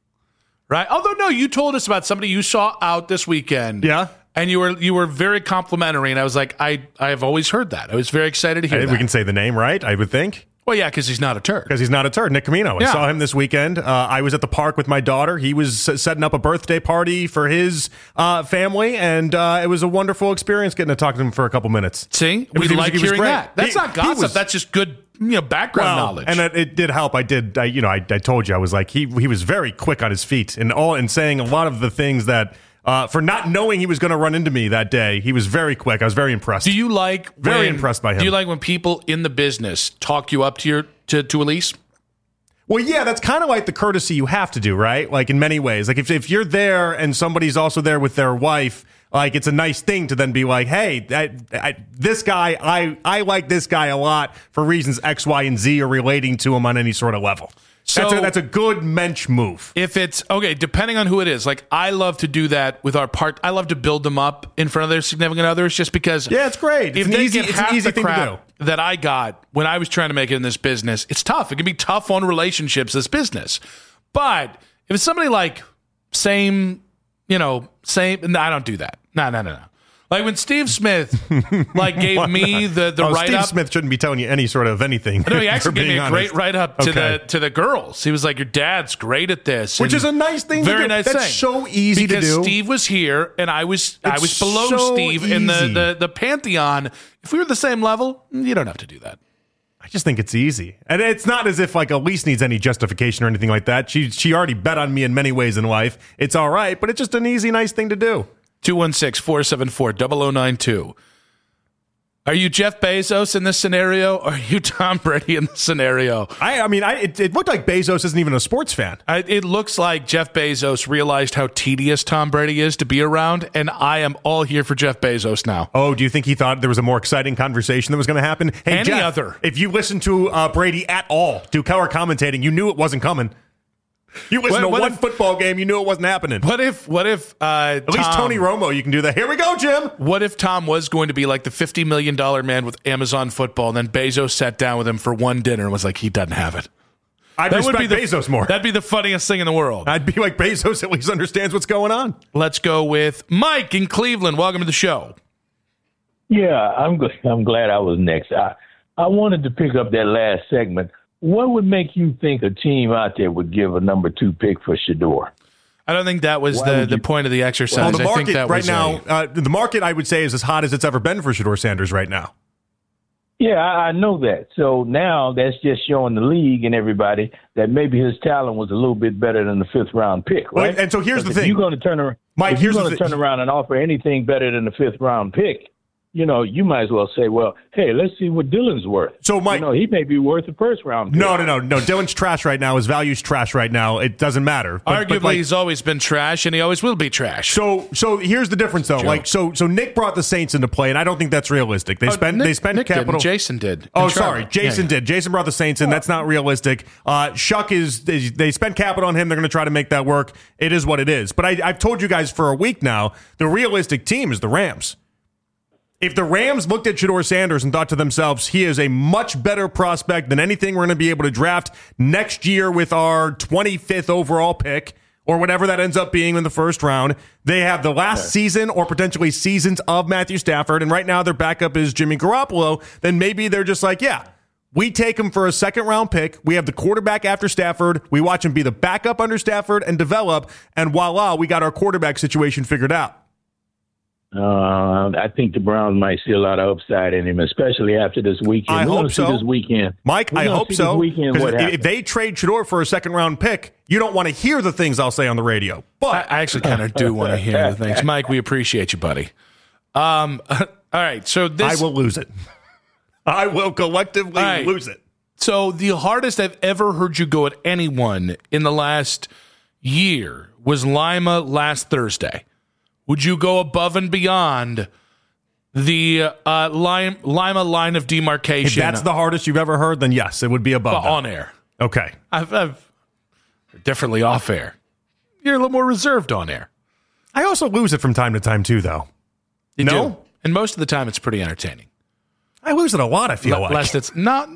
H: Right? Although no, you told us about somebody you saw out this weekend.
I: Yeah.
H: And you were you were very complimentary, and I was like, I I have always heard that. I was very excited to hear
I: I-
H: that.
I: we can say the name, right? I would think.
H: Well, yeah, because he's not a turd.
I: Because he's not a turd. Nick Camino. I
H: Yeah.
I: saw him this weekend. Uh, I was at the park with my daughter. He was s- setting up a birthday party for his uh, family, and uh, it was a wonderful experience getting to talk to him for a couple minutes.
H: See,
I: It was-
H: we
I: he was-
H: like
I: he was
H: hearing
I: great.
H: that. That's
I: He-
H: not
I: he
H: gossip.
I: was-
H: That's just good, you know, background
I: Well,
H: knowledge.
I: and it, it did help. I did. I, you know, I, I told you I was like he. He was very quick on his feet and all, and saying a lot of the things that. Uh, for not knowing he was going to run into me that day, he was very quick. I was very impressed.
H: Do you like
I: very
H: when-
I: impressed by him?
H: Do you like when people in the business talk you up to your to, to Elise?
I: Well, yeah, that's kind of like the courtesy you have to do, right? Like in many ways. Like if if you're there and somebody's also there with their wife, like it's a nice thing to then be like, hey, I, I, this guy, I I like this guy a lot for reasons X, Y, and Z are relating to him on any sort of level.
H: So
I: that's a, that's a good mensch move.
H: If it's okay, depending on who it is, like I love to do that with our part. I love to build them up in front of their significant others, just because.
I: Yeah, it's great.
H: If
I: It's an
H: they
I: easy-
H: get
I: it's an
H: half
I: easy
H: the
I: thing to
H: crap that I got when I was trying to make it in this business, it's tough. It can be tough on relationships, this business. But if it's somebody like same, you know, same, no, I don't do that. No, no, no, no. Like when Steve Smith, like gave
I: Why
H: me
I: not?
H: the the
I: oh,
H: write
I: Steve
H: up.
I: Smith shouldn't be telling you any sort of anything.
H: No, he
I: for
H: actually gave me
I: being
H: a great
I: honest.
H: write up to
I: Okay.
H: the to the girls. He was like, "Your dad's great at this,"
I: Which
H: and
I: is a nice thing to
H: Very
I: do.
H: nice
I: That's
H: thing.
I: so easy to
H: because
I: do.
H: Steve was here, and I was I
I: It's
H: was below
I: so
H: Steve in the,
I: easy.
H: the the pantheon. If we were the same level, you don't have to do that.
I: I just think it's easy. And it's not as if like Elise needs any justification or anything like that. She she already bet on me in many ways in life. It's all right, but it's just an easy, nice thing to do.
H: two one six, four seven four, zero zero nine two. Are you Jeff Bezos in this scenario, or are you Tom Brady in this scenario?
I: I, I mean, I, it, it looked like Bezos isn't even a sports fan.
H: I, it looks like Jeff Bezos realized how tedious Tom Brady is to be around, and I am all here for Jeff Bezos now.
I: Oh, do you think he thought there was a more exciting conversation that was going to happen? Hey,
H: Any
I: Jeff,
H: other.
I: if you listened to uh, Brady at all, do color commentating, you knew it wasn't coming. You listened
H: What-
I: to
H: what
I: one
H: if-
I: football game, you knew it wasn't happening.
H: What if, what if, uh,
I: At least Tony Romo, you can do that. Here we go, Jim.
H: What if Tom was going to be like the fifty million dollars man with Amazon football, and then Bezos sat down with him for one dinner and was like, he doesn't have it?
I: I'd
H: That would
I: respect
H: be the-
I: Bezos more.
H: That'd be the funniest thing in the world.
I: I'd be like, Bezos at least understands what's going on.
H: Let's go with Mike in Cleveland. Welcome to the show.
Q: Yeah, I'm gl- I'm glad I was next. I I wanted to pick up that last segment. What would make you think a team out there would give a number two pick for Shador?
H: I don't think that was
Q: Why
H: the,
Q: would
H: the
Q: you-
H: point of the exercise.
I: Well, the
H: I
I: market
H: think that
I: right
H: was
I: now,
H: a-
I: uh, the market I would say is as hot as it's ever been for Shador Sanders right now.
Q: Yeah, I, I know that. So now that's just showing the league and everybody that maybe his talent was a little bit better than the fifth round pick,
I: Well,
Q: right?
I: and so here's
Q: But
I: the
Q: if
I: thing.
Q: you're going to turn around,
I: Mike,
Q: if you're
I: here's the
Q: going to
I: thi-
Q: turn around and offer anything better than the fifth round pick, you know, you might as well say, well, hey, let's see what Dylan's worth.
I: So, Mike,
Q: you know, he may be worth a first round pick.
I: No, no, no, no. Dylan's trash right now. His value's trash right now. It doesn't matter. But,
H: Arguably,
I: but like,
H: he's always been trash, and he always will be trash.
I: so, so here's the difference, though.
H: Joke.
I: Like, so, so Nick brought the Saints into play, and I don't think that's realistic. They
H: Oh,
I: spent,
H: Nick-
I: they spent
H: Nick didn't.
I: capital.
H: Jason did.
I: Oh,
H: And Trevor.
I: sorry, Jason
H: Yeah, yeah.
I: did. Jason brought the Saints in. That's not realistic. Uh, Shuck is. They, they spent capital on him. They're going to try to make that work. It is what it is. But I, I've told you guys for a week now. The realistic team is the Rams. If the Rams looked at Shador Sanders and thought to themselves, he is a much better prospect than anything we're going to be able to draft next year with our twenty-fifth overall pick, or whatever that ends up being in the first round, they have the last season or potentially seasons of Matthew Stafford, and right now their backup is Jimmy Garoppolo, then maybe they're just like, yeah, We take him for a second round pick. We have the quarterback after Stafford. We watch him be the backup under Stafford and develop. And voila, we got our quarterback situation figured out.
Q: Uh, I think the Browns might see a lot of upside in him, especially after this weekend.
I: I
Q: We're
I: hope so.
Q: See this weekend.
I: Mike,
Q: We're
I: I hope
Q: see
I: so.
Q: This weekend, what
I: if they trade Shedeur for a second round pick, you don't want to hear the things I'll say on the radio. But
H: I, I actually kind of do want to hear the things. Mike, we appreciate you, buddy. Um, all right, so this
I: I will lose it. I will collectively
H: right.
I: lose it.
H: So the hardest I've ever heard you go at anyone in the last year was Lima last Thursday. Would you go above and beyond the uh, Lima, Lima line of demarcation?
I: If that's the hardest you've ever heard, then yes, it would be above
H: well,
I: that.
H: on air.
I: Okay.
H: I've, I've differently off air. You're a little more reserved on air.
I: I also lose it from time to time too, though.
H: You
I: no?
H: do. And most of the time it's pretty entertaining.
I: I lose it a lot, I feel
H: L-
I: like.
H: Lest it's not,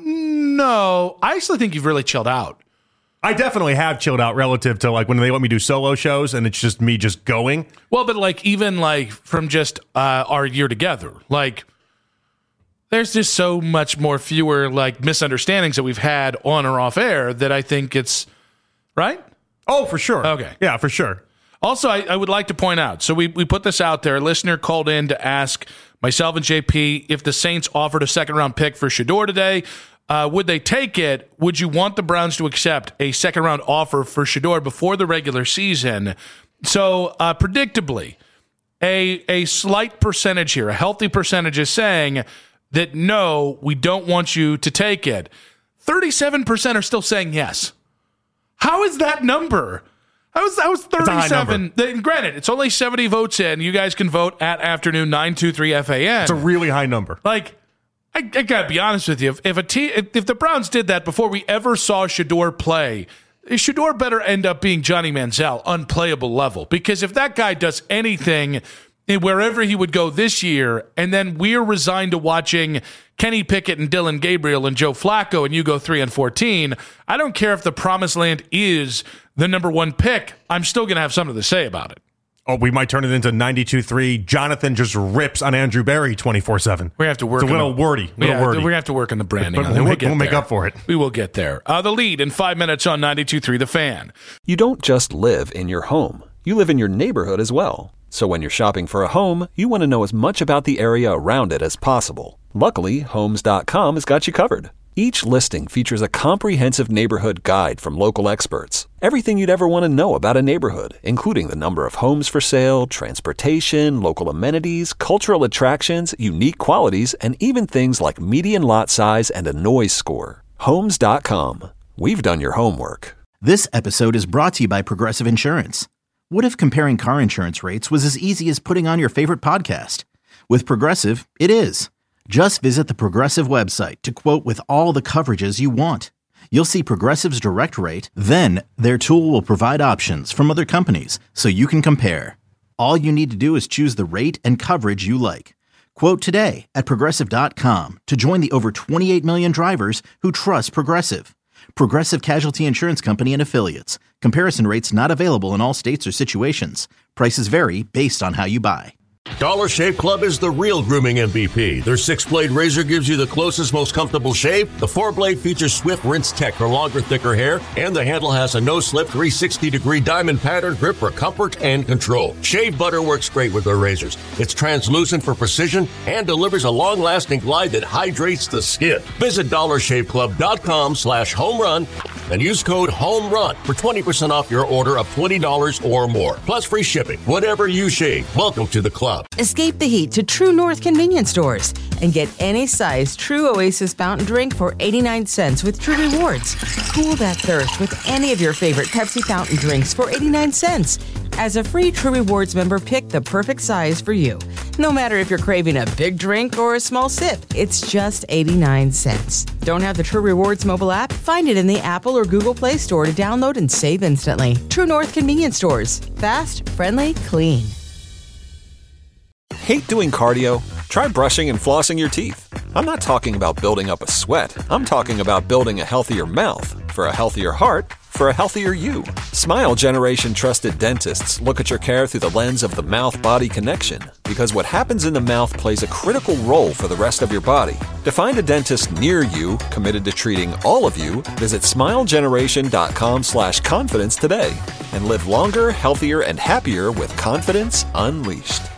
H: no. I actually think you've really chilled out.
I: I definitely have chilled out relative to like when they let me do solo shows and it's just me just going.
H: Well, but like even like from just uh, our year together, like there's just so much more fewer like misunderstandings that we've had on or off air that I think it's right.
I: Oh, for sure.
H: Okay.
I: Yeah, for sure.
H: Also, I, I would like to point out, so we, we put this out there. A listener called in to ask myself and J P if the Saints offered a second-round pick for Shedeur today. Uh, would they take it? Would you want the Browns to accept a second-round offer for Shedeur before the regular season? So, uh, predictably, a, a slight percentage here, a healthy percentage is saying that no, we don't want you to take it. thirty-seven percent are still saying yes. How is that number? I was I was thirty-seven. Then, granted, it's only seventy votes in. You guys can vote at afternoon nine two three F A N.
I: It's a really high number.
H: Like, I, I gotta be honest with you. If, if a te- if, if the Browns did that before we ever saw Shedeur play, Shedeur better end up being Johnny Manziel, unplayable level. Because if that guy does anything in wherever he would go this year, and then we're resigned to watching Kenny Pickett and Dylan Gabriel and Joe Flacco, and you go three and fourteen, I don't care if the promised land is the number one pick. I'm still going to have something to say about it.
I: Oh, we might turn it into ninety-two three. Jonathan just rips on Andrew Berry twenty-four seven.
H: We have to work.
I: It's a little
H: the,
I: wordy. Little
H: yeah,
I: wordy.
H: we have to work on the branding.
I: But
H: on
I: we'll,
H: we'll,
I: make,
H: get
I: we'll make
H: there.
I: up for it.
H: We will get there. Uh, the lead in five minutes on ninety-two three The Fan.
A: You don't just live in your home. You live in your neighborhood as well. So when you're shopping for a home, you want to know as much about the area around it as possible. Luckily, Homes dot com has got you covered. Each listing features a comprehensive neighborhood guide from local experts. Everything you'd ever want to know about a neighborhood, including the number of homes for sale, transportation, local amenities, cultural attractions, unique qualities, and even things like median lot size and a noise score. Homes dot com. We've done your homework.
B: This episode is brought to you by Progressive Insurance. What if comparing car insurance rates was as easy as putting on your favorite podcast? With Progressive, it is. Just visit the Progressive website to quote with all the coverages you want. You'll see Progressive's direct rate, then their tool will provide options from other companies so you can compare. All you need to do is choose the rate and coverage you like. Quote today at Progressive dot com to join the over twenty-eight million drivers who trust Progressive. Progressive Casualty Insurance Company and Affiliates. Comparison rates not available in all states or situations. Prices vary based on how you buy.
N: Dollar Shave Club is the real grooming M V P. Their six-blade razor gives you the closest, most comfortable shave. The four-blade features Swift Rinse Tech for longer, thicker hair. And the handle has a no-slip three sixty degree diamond pattern grip for comfort and control. Shave butter works great with their razors. It's translucent for precision and delivers a long-lasting glide that hydrates the skin. Visit dollar shave club dot com slash home run and use code HOMERUN for twenty percent off your order of twenty dollars or more. Plus free shipping. Whatever you shave, welcome to the club.
R: Escape the heat to True North convenience stores and get any size True Oasis fountain drink for eighty-nine cents with True Rewards. Cool that thirst with any of your favorite Pepsi fountain drinks for eighty-nine cents. As a free True Rewards member, pick the perfect size for you. No matter if you're craving a big drink or a small sip, it's just eighty-nine cents. Don't have the True Rewards mobile app? Find it in the Apple or Google Play Store to download and save instantly. True North convenience stores. Fast, friendly, clean.
A: Hate doing cardio? Try brushing and flossing your teeth. I'm not talking about building up a sweat. I'm talking about building a healthier mouth. For a healthier heart, for a healthier you. Smile Generation trusted dentists look at your care through the lens of the mouth-body connection, because what happens in the mouth plays a critical role for the rest of your body. To find a dentist near you committed to treating all of you, visit smilegeneration.com slash confidence today and live longer, healthier, and happier with confidence unleashed.